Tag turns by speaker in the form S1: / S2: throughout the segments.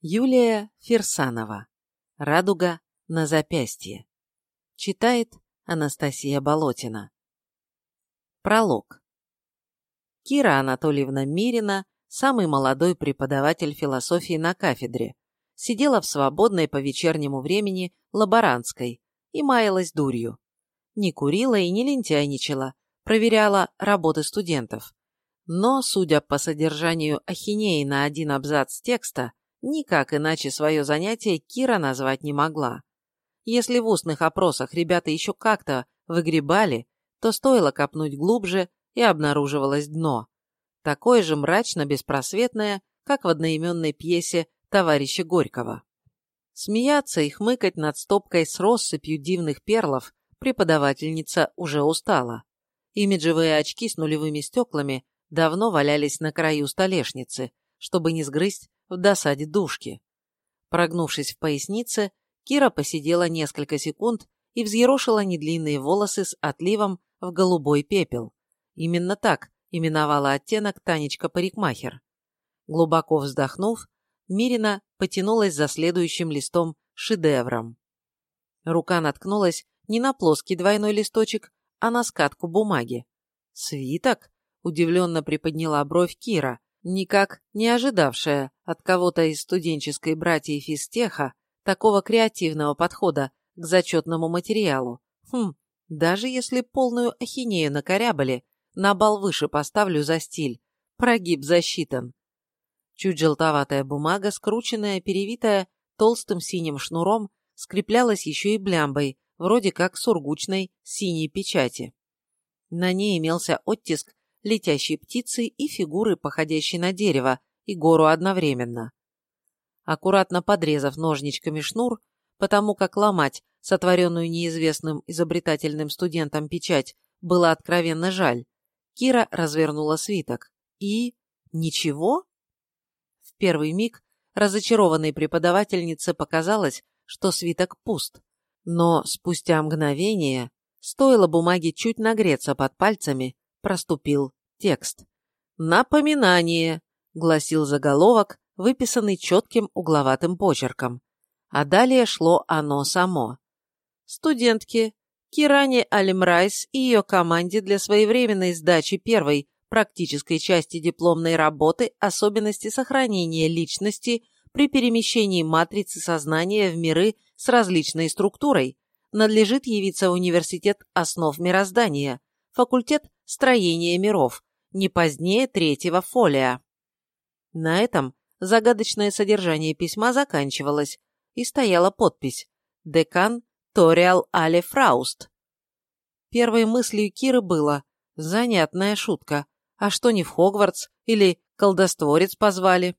S1: Юлия Фирсанова. «Радуга на запястье». Читает Анастасия Болотина. Пролог. Кира Анатольевна Мирина, самый молодой преподаватель философии на кафедре, сидела в свободной по вечернему времени лаборантской и маялась дурью. Не курила и не лентяйничала, проверяла работы студентов. Но, судя по содержанию ахинеи на один абзац текста, никак иначе свое занятие Кира назвать не могла. Если в устных опросах ребята еще как-то выгребали, то стоило копнуть глубже, и обнаруживалось дно. Такое же мрачно-беспросветное, как в одноименной пьесе товарища Горького. Смеяться и хмыкать над стопкой с россыпью дивных перлов преподавательница уже устала. Имиджевые очки с нулевыми стеклами давно валялись на краю столешницы, чтобы не сгрызть в досаде дужки. Прогнувшись в пояснице, Кира посидела несколько секунд и взъерошила недлинные волосы с отливом в голубой пепел. Именно так именовала оттенок Танечка-парикмахер. Глубоко вздохнув, Мирина потянулась за следующим листом-шедевром. Рука наткнулась не на плоский двойной листочек, а на скатку бумаги. «Свиток?» – удивленно приподняла бровь Кира, никак не ожидавшая от кого-то из студенческой братьев физтеха такого креативного подхода к зачетному материалу. Даже если полную ахинею накорябали, на балл выше поставлю за стиль. Прогиб засчитан. Чуть желтоватая бумага, скрученная, перевитая толстым синим шнуром, скреплялась еще и блямбой, вроде как сургучной синей печати. На ней имелся оттиск летящей птицы и фигуры, походящей на дерево и гору одновременно. Аккуратно подрезав ножничками шнур, потому как ломать сотворенную неизвестным изобретательным студентом печать было откровенно жаль, Кира развернула свиток. И... ничего? В первый миг разочарованной преподавательнице показалось, что свиток пуст, но спустя мгновение, стоило бумаге чуть нагреться под пальцами, проступил текст. «Напоминание», — гласил заголовок, выписанный четким угловатым почерком. А далее шло оно само. Студентке Киране Алимрайс и ее команде для своевременной сдачи первой практической части дипломной работы «Особенности сохранения личности при перемещении матрицы сознания в миры с различной структурой» надлежит явиться в Университет основ мироздания, факультет строения миров, не позднее 3-го фолиа. На этом загадочное содержание письма заканчивалось, и стояла подпись «Декан Ториал Але Фрауст». Первой мыслью Киры было «занятная шутка, а что не в Хогвартс или колдостворец позвали?»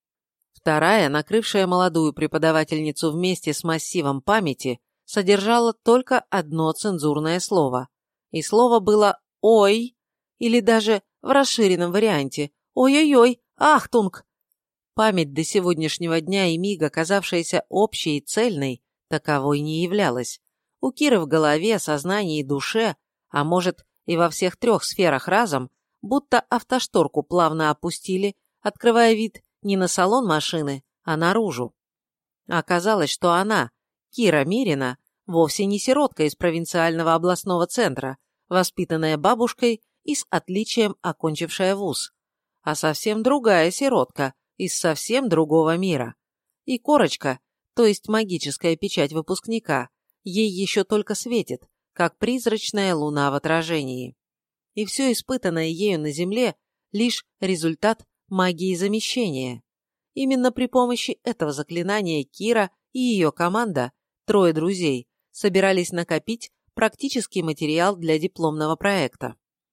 S1: Вторая, накрывшая молодую преподавательницу вместе с массивом памяти, содержала только одно цензурное слово. И слово было «ой» или даже в расширенном варианте «ой-ой-ой, ахтунг». Память до сегодняшнего дня и мига, казавшаяся общей и цельной, таковой не являлась. У Киры в голове, сознании и душе, а может и во всех 3 сферах разом, будто автошторку плавно опустили, открывая вид не на салон машины, а наружу. Оказалось, что она, Кира Мирина, вовсе не сиротка из провинциального областного центра, воспитанная бабушкой и с отличием окончившая вуз, а совсем другая сиротка из совсем другого мира. И корочка, то есть магическая печать выпускника, ей еще только светит, как призрачная луна в отражении. И все испытанное ею на Земле – лишь результат магии замещения. Именно при помощи этого заклинания Кира и ее команда, 3 друзей, собирались накопить практический материал для дипломного проекта.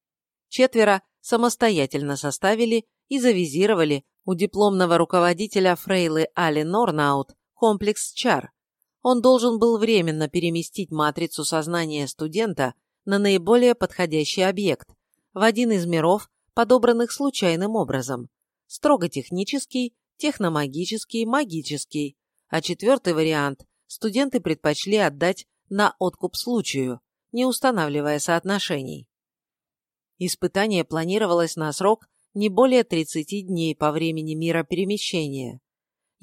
S1: 4 самостоятельно составили и завизировали у дипломного руководителя Фрейлы Али Норнаут комплекс чар. Он должен был временно переместить матрицу сознания студента на наиболее подходящий объект, в один из миров, подобранных случайным образом. Строго технический, техномагический, магический. А 4-й вариант студенты предпочли отдать на откуп случаю, не устанавливая соотношений. Испытание планировалось на срок не более 30 дней по времени мироперемещения.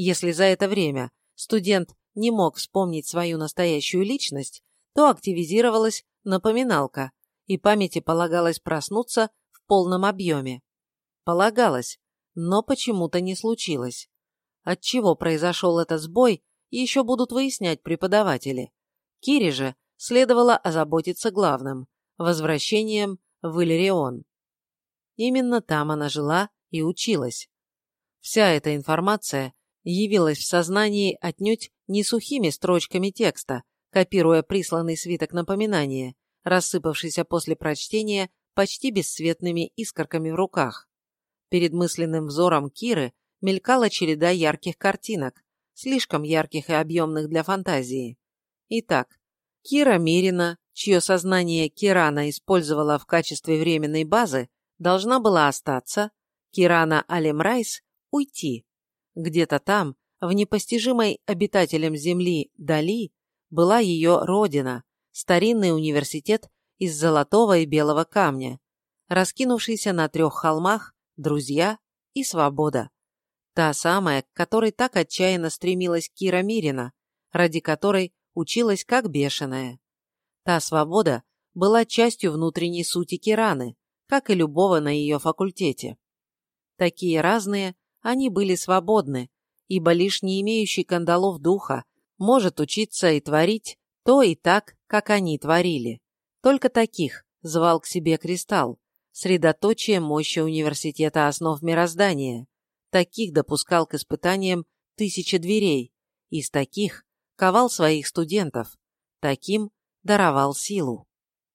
S1: Если за это время студент не мог вспомнить свою настоящую личность, то активизировалась напоминалка, и памяти полагалось проснуться в полном объеме. Полагалось, но почему-то не случилось. Отчего произошел этот сбой, еще будут выяснять преподаватели. Кире же следовало озаботиться главным – возвращением в Иллирион. Именно там она жила и училась. Вся эта информация явилась в сознании отнюдь не сухими строчками текста, копируя присланный свиток напоминания, рассыпавшийся после прочтения почти бесцветными искорками в руках. Перед мысленным взором Киры мелькала череда ярких картинок, слишком ярких и объемных для фантазии. Итак, Кира Мирина, чье сознание Кирана использовала в качестве временной базы, должна была остаться, Кирана Алимрайс уйти. Где-то там, в непостижимой обитателям Земли дали, была ее родина, старинный университет из золотого и белого камня, раскинувшийся на 3 холмах, друзья и свобода. Та самая, к которой так отчаянно стремилась Кира Мирина, ради которой училась как бешеная. Та свобода была частью внутренней сути Кираны, как и любого на ее факультете. Такие разные, они были свободны, ибо лишь не имеющий кандалов духа может учиться и творить то и так, как они творили. Только таких звал к себе Кристалл, средоточие мощи университета основ мироздания. Таких допускал к испытаниям 1000 дверей, из таких ковал своих студентов, таким даровал силу.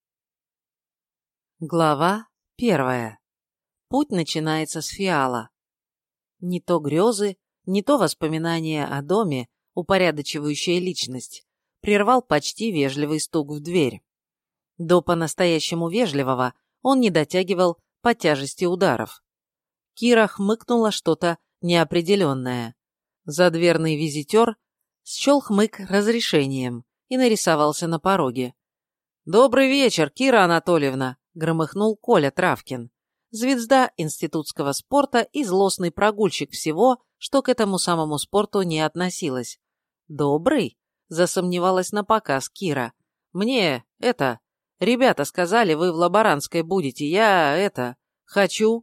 S1: Глава 1. Путь начинается с фиала. Не то грезы, не то воспоминания о доме, упорядочивающая личность, прервал почти вежливый стук в дверь. До по-настоящему вежливого он не дотягивал по тяжести ударов. Кира хмыкнула что-то неопределенное. Задверный визитер счел хмык разрешением и нарисовался на пороге. «Добрый вечер, Кира Анатольевна!» — громыхнул Коля Травкин. Звезда институтского спорта и злостный прогульщик всего, что к этому самому спорту не относилось. «Добрый?» — засомневалась напоказ Кира. «Мне, ребята сказали, вы в Лаборантской будете, хочу».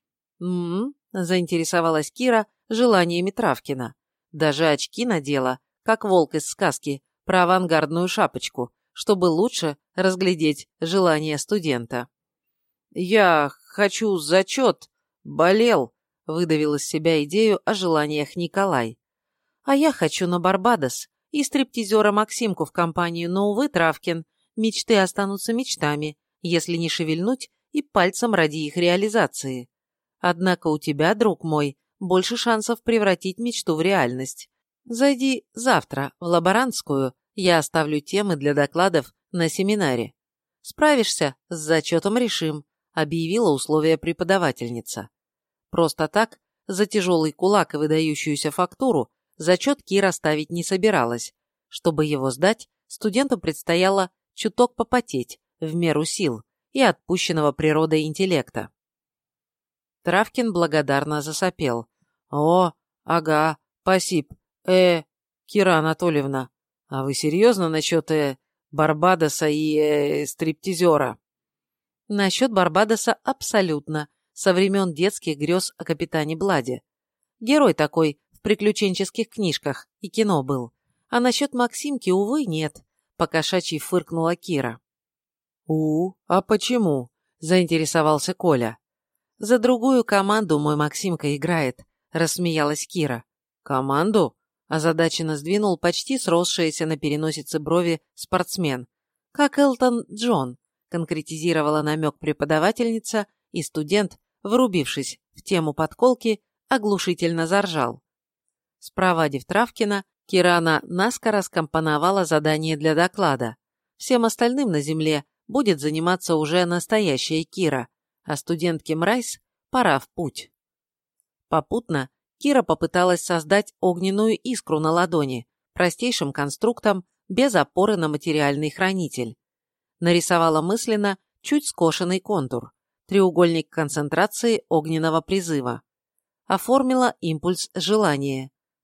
S1: Заинтересовалась Кира желаниями Травкина. Даже очки надела, как волк из сказки, про авангардную шапочку, чтобы лучше разглядеть желание студента. «Я хочу зачет, болел», — выдавил из себя идею о желаниях Николай. «А я хочу на Барбадос и стриптизера Максимку в компанию, но, увы, Травкин, мечты останутся мечтами, если не шевельнуть и пальцем ради их реализации. Однако у тебя, друг мой, больше шансов превратить мечту в реальность. Зайди завтра в Лаборантскую, я оставлю темы для докладов на семинаре. Справишься, с зачетом решим», — объявила условия преподавательница. Просто так, за тяжелый кулак и выдающуюся фактуру, зачет Кира ставить не собиралась. Чтобы его сдать, студенту предстояло чуток попотеть в меру сил и отпущенного природой интеллекта. Травкин благодарно засопел. «О, ага, спасибо. Кира Анатольевна, а вы серьезно насчет Барбадоса и стриптизера?» «Насчет Барбадоса абсолютно, со времен детских грез о капитане Бладе. Герой такой в приключенческих книжках и кино был. А насчет Максимки, увы, нет», — покошачьи фыркнула Кира. А почему?» — заинтересовался Коля. «За другую команду мой Максимка играет», — рассмеялась Кира. «Команду?» — озадаченно сдвинул почти сросшиеся на переносице брови спортсмен. «Как Элтон Джон», — конкретизировала намек преподавательница, и студент, врубившись в тему подколки, оглушительно заржал. Спровадив Травкина, Кирана наскоро скомпоновала задание для доклада. Всем остальным на земле будет заниматься уже настоящая Кира, а студентке Мрайс пора в путь. Попутно Кира попыталась создать огненную искру на ладони, простейшим конструктом, без опоры на материальный хранитель. Нарисовала мысленно чуть скошенный контур, треугольник концентрации огненного призыва. Оформила импульс желания.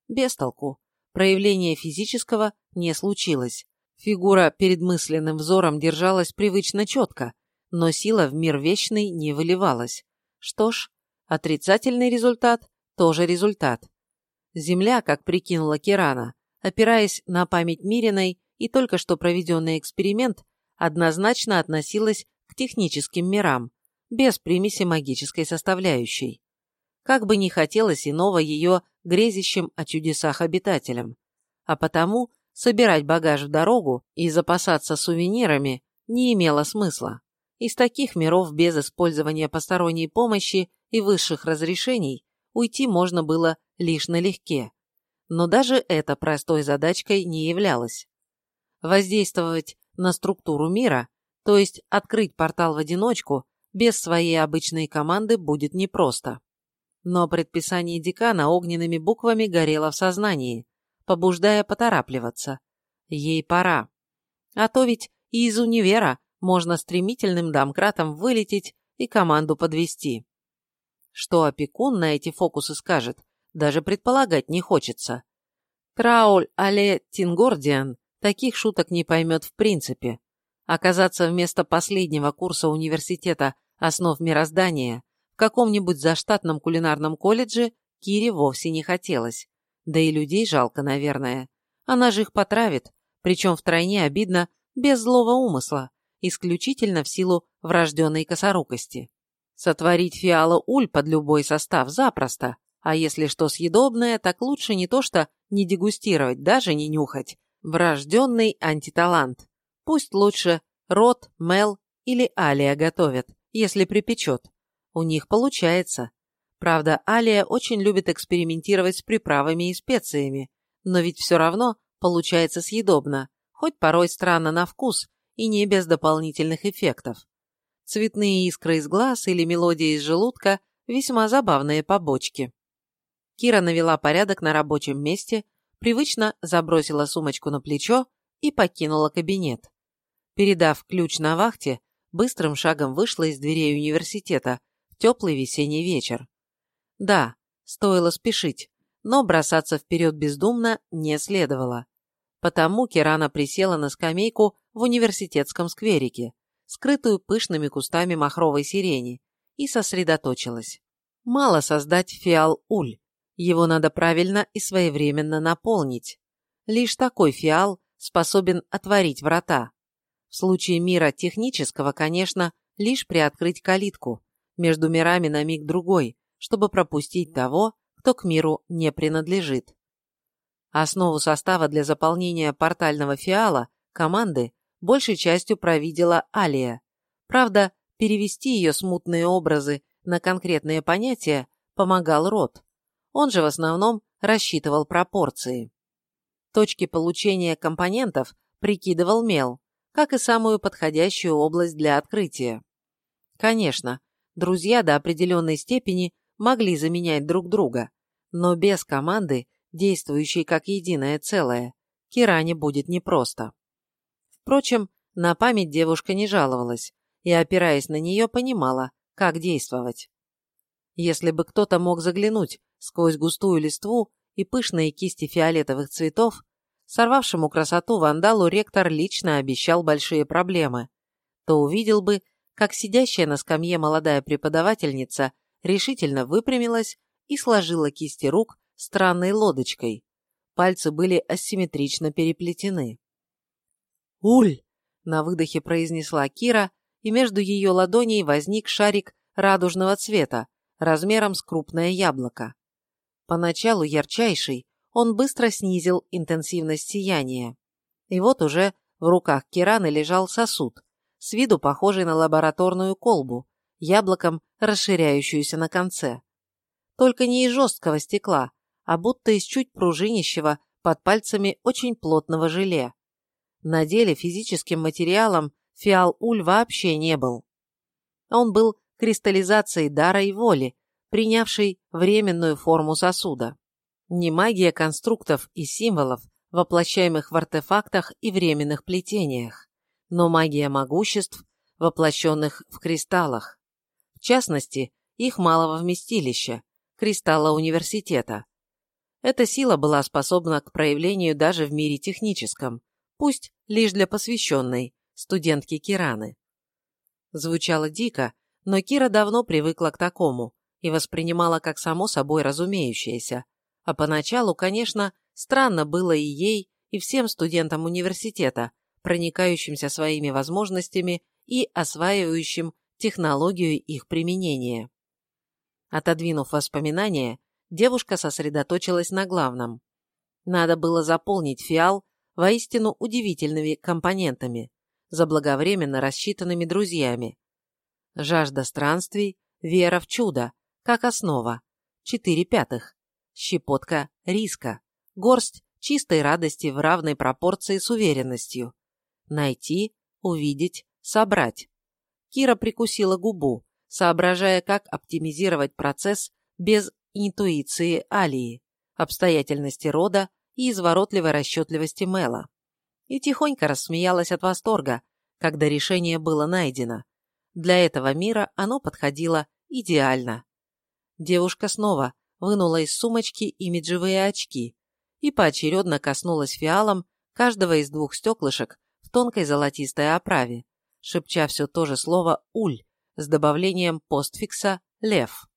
S1: Без толку. Проявления физического не случилось. Фигура перед мысленным взором держалась привычно четко, но сила в мир вечный не выливалась. Что ж, отрицательный результат тоже результат. Земля, как прикинула Кирана, опираясь на память Мириной и только что проведенный эксперимент, однозначно относилась к техническим мирам, без примеси магической составляющей. Как бы ни хотелось иного ее грезящим о чудесах обитателям. А потому собирать багаж в дорогу и запасаться сувенирами не имело смысла. Из таких миров без использования посторонней помощи и высших разрешений уйти можно было лишь налегке. Но даже это простой задачкой не являлось. Воздействовать на структуру мира, то есть открыть портал в одиночку, без своей обычной команды будет непросто. Но предписание декана огненными буквами горело в сознании, побуждая поторапливаться. Ей пора. А то ведь и из универа можно стремительным домкратом вылететь и команду подвести. Что опекун на эти фокусы скажет, даже предполагать не хочется. Трауль але Тингордиан таких шуток не поймет в принципе. Оказаться вместо последнего курса университета основ мироздания в каком-нибудь заштатном кулинарном колледже Кире вовсе не хотелось. Да и людей жалко, наверное. Она же их потравит, причем втройне обидно, без злого умысла, исключительно в силу врожденной косорукости. Сотворить фиала-уль под любой состав запросто, а если что съедобное, так лучше не то что не дегустировать, даже не нюхать. Врожденный антиталант. Пусть лучше Рот, Мел или Алия готовят, если припечет. У них получается. Правда, Алия очень любит экспериментировать с приправами и специями, но ведь все равно получается съедобно, хоть порой странно на вкус и не без дополнительных эффектов. Цветные искры из глаз или мелодия из желудка – весьма забавные побочки. Кира навела порядок на рабочем месте, привычно забросила сумочку на плечо и покинула кабинет. Передав ключ на вахте, быстрым шагом вышла из дверей университета в теплый весенний вечер. Да, стоило спешить, но бросаться вперед бездумно не следовало. Потому Кирана присела на скамейку в университетском скверике, скрытую пышными кустами махровой сирени, и сосредоточилась. Мало создать фиал-уль, его надо правильно и своевременно наполнить. Лишь такой фиал способен отворить врата. В случае мира технического, конечно, лишь приоткрыть калитку между мирами на миг-другой, чтобы пропустить того, кто к миру не принадлежит. Основу состава для заполнения портального фиала команды большей частью провидела Алия. Правда, перевести ее смутные образы на конкретные понятия помогал Рот. Он же в основном рассчитывал пропорции. Точки получения компонентов прикидывал Мел, как и самую подходящую область для открытия. Конечно, друзья до определенной степени могли заменять друг друга, но без команды, действующей как единое целое, Киране будет непросто. Впрочем, на память девушка не жаловалась и, опираясь на нее, понимала, как действовать. Если бы кто-то мог заглянуть сквозь густую листву и пышные кисти фиолетовых цветов, сорвавшему красоту вандалу ректор лично обещал большие проблемы, то увидел бы, как сидящая на скамье молодая преподавательница решительно выпрямилась и сложила кисти рук странной лодочкой. Пальцы были асимметрично переплетены. «Уль!» – на выдохе произнесла Кира, и между ее ладоней возник шарик радужного цвета, размером с крупное яблоко. Поначалу ярчайший, он быстро снизил интенсивность сияния. И вот уже в руках Кираны лежал сосуд, с виду похожий на лабораторную колбу, яблоком расширяющуюся на конце. Только не из жесткого стекла, а будто из чуть пружинищего под пальцами очень плотного желе. На деле физическим материалом фиал-уль вообще не был. Он был кристаллизацией дара и воли, принявшей временную форму сосуда. Не магия конструктов и символов, воплощаемых в артефактах и временных плетениях, но магия могуществ, воплощенных в кристаллах. В частности, их малого вместилища, кристалла университета. Эта сила была способна к проявлению даже в мире техническом, пусть лишь для посвященной, студентки Кираны. Звучало дико, но Кира давно привыкла к такому и воспринимала как само собой разумеющееся, а поначалу, конечно, странно было и ей, и всем студентам университета, проникающимся своими возможностями и осваивающим технологию их применения. Отодвинув воспоминания, девушка сосредоточилась на главном. Надо было заполнить фиал воистину удивительными компонентами, заблаговременно рассчитанными друзьями. Жажда странствий, вера в чудо, как основа, 4/5, щепотка риска, горсть чистой радости в равной пропорции с уверенностью. Найти, увидеть, собрать. Кира прикусила губу, соображая, как оптимизировать процесс без интуиции Алии, обстоятельности рода и изворотливой расчетливости Мэла. И тихонько рассмеялась от восторга, когда решение было найдено. Для этого мира оно подходило идеально. Девушка снова вынула из сумочки имиджевые очки и поочередно коснулась фиалом каждого из 2 стеклышек в тонкой золотистой оправе, шепча все то же слово «уль» с добавлением постфикса «лев».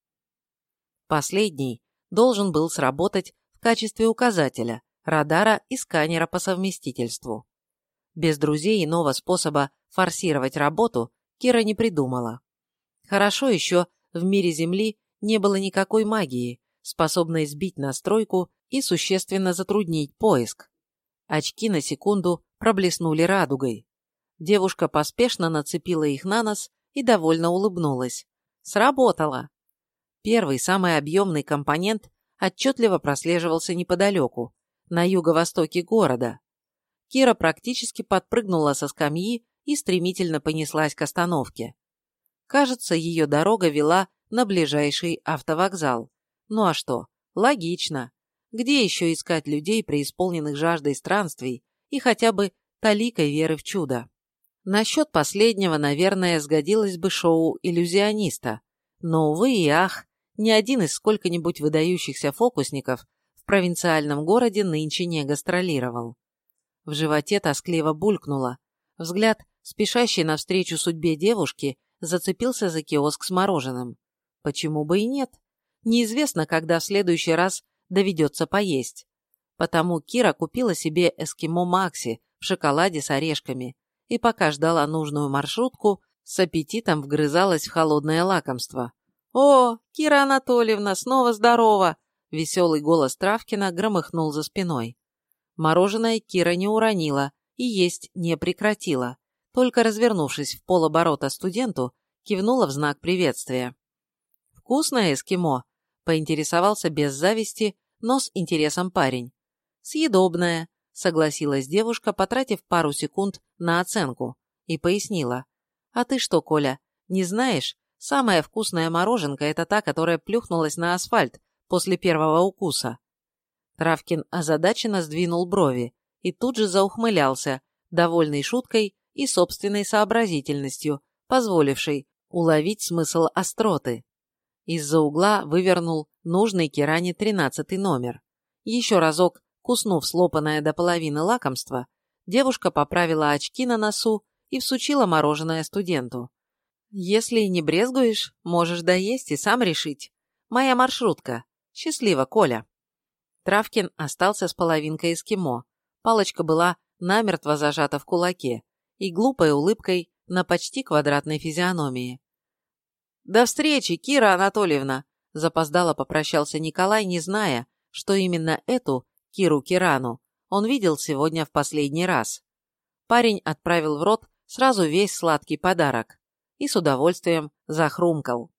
S1: Последний должен был сработать в качестве указателя, радара и сканера по совместительству. Без друзей иного способа форсировать работу Кира не придумала. Хорошо еще в мире Земли не было никакой магии, способной сбить настройку и существенно затруднить поиск. Очки на секунду проблеснули радугой. Девушка поспешно нацепила их на нос и довольно улыбнулась. Сработало! Первый, самый объемный компонент отчетливо прослеживался неподалеку, на юго-востоке города. Кира практически подпрыгнула со скамьи и стремительно понеслась к остановке. Кажется, ее дорога вела на ближайший автовокзал. Ну а что? Логично. Где еще искать людей, преисполненных жаждой странствий и хотя бы таликой веры в чудо? Насчет последнего, наверное, сгодилось бы шоу иллюзиониста. Но, увы и ах, ни один из сколько-нибудь выдающихся фокусников в провинциальном городе нынче не гастролировал. В животе тоскливо булькнуло. Взгляд, спешащий навстречу судьбе девушки, зацепился за киоск с мороженым. Почему бы и нет? Неизвестно, когда в следующий раз доведется поесть. Потому Кира купила себе эскимо Макси в шоколаде с орешками и пока ждала нужную маршрутку, с аппетитом вгрызалась в холодное лакомство. «О, Кира Анатольевна, снова здорова!» Веселый голос Травкина громыхнул за спиной. Мороженое Кира не уронила и есть не прекратила, только развернувшись в полоборота студенту, кивнула в знак приветствия. «Вкусное эскимо?» – поинтересовался без зависти, но с интересом парень. «Съедобное», – согласилась девушка, потратив пару секунд на оценку, и пояснила. «А ты что, Коля, не знаешь, самая вкусная мороженка – это та, которая плюхнулась на асфальт после первого укуса?» Травкин озадаченно сдвинул брови и тут же заухмылялся, довольный шуткой и собственной сообразительностью, позволившей уловить смысл остроты. Из-за угла вывернул нужный Киране 13-й номер. Еще разок, куснув слопанное до половины лакомство, девушка поправила очки на носу и всучила мороженое студенту. «Если не брезгуешь, можешь доесть и сам решить. Моя маршрутка. Счастливо, Коля». Травкин остался с половинкой эскимо. Палочка была намертво зажата в кулаке и глупой улыбкой на почти квадратной физиономии. «До встречи, Кира Анатольевна!» – запоздало попрощался Николай, не зная, что именно эту Киру Кирану он видел сегодня в последний раз. Парень отправил в рот сразу весь сладкий подарок и с удовольствием захрумкал.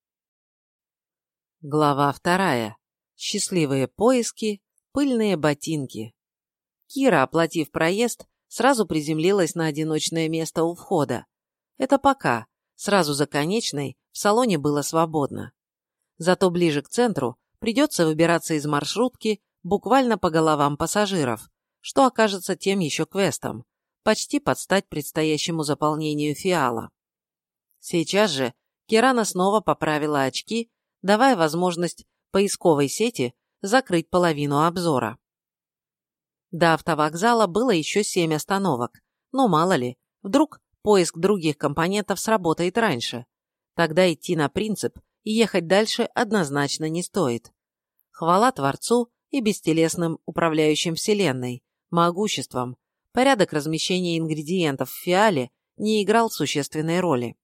S1: Глава 2. Счастливые поиски, пыльные ботинки. Кира, оплатив проезд, сразу приземлилась на одиночное место у входа. Это пока, сразу за конечной, в салоне было свободно. Зато ближе к центру придется выбираться из маршрутки буквально по головам пассажиров, что окажется тем еще квестом, почти под стать предстоящему заполнению фиала. Сейчас же Кирана снова поправила очки, давая возможность поисковой сети закрыть половину обзора. До автовокзала было еще 7 остановок, но мало ли, вдруг поиск других компонентов сработает раньше. Тогда идти на принцип и ехать дальше однозначно не стоит. Хвала Творцу и бестелесным управляющим Вселенной, могуществом, порядок размещения ингредиентов в фиале не играл существенной роли.